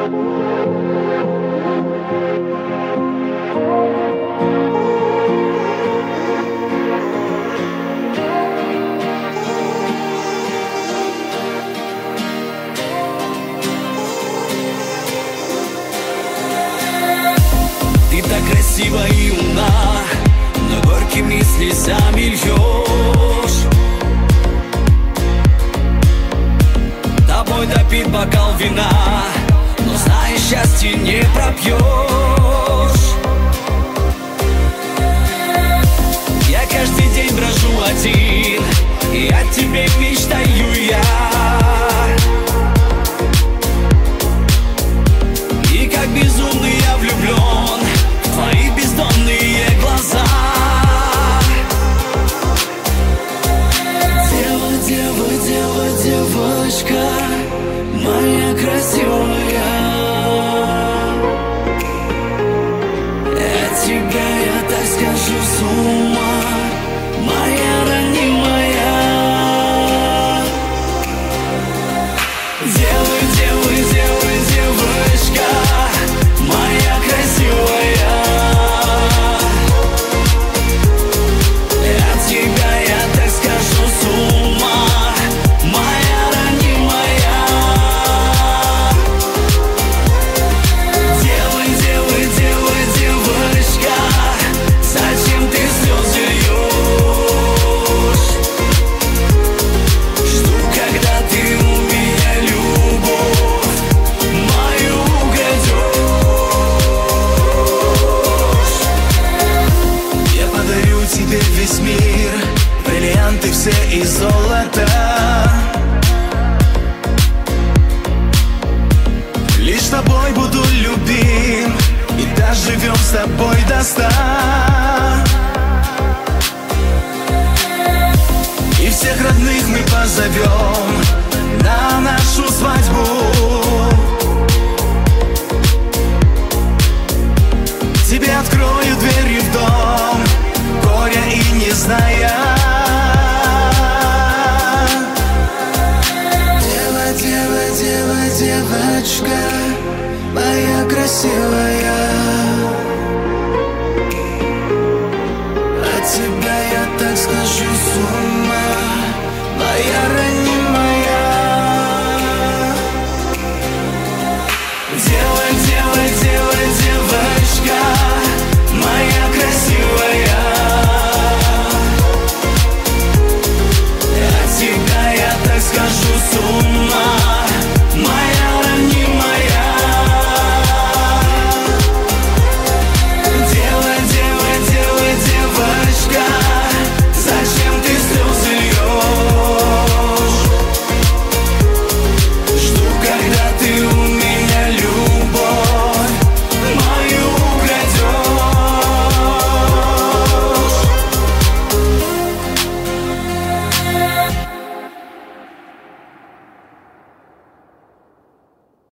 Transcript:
Ты так красива и умна, но горькими слезами льешь. Тобой допит бокал вина, но знаешь, счастье не пропьешь. Я каждый день брожу один, и о тебе мечтаю я. И как безумный я влюблен в твои бездонные глаза. Дева, дева, дева, девочка, моя красивая. От тебя я, так скажу, с ума, моя ранимая. Дева, дева, дева, девочка, моя красивая. От тебя я, так скажу, с ума, моя ранимая. Дева, дева, дева, девочка, зачем ты слезы льешь? Жду, когда ты у меня любовь мою крадешь. Я подарю тебе весь мир, бриллианты все из золота. Лишь с тобой буду любим, и доживем с тобой до 100. И всех родных мы позовем на нашу свадьбу. Тебе открою двери в дом, горя и не зная. Дева, дева, дева, девочка, моя красивая.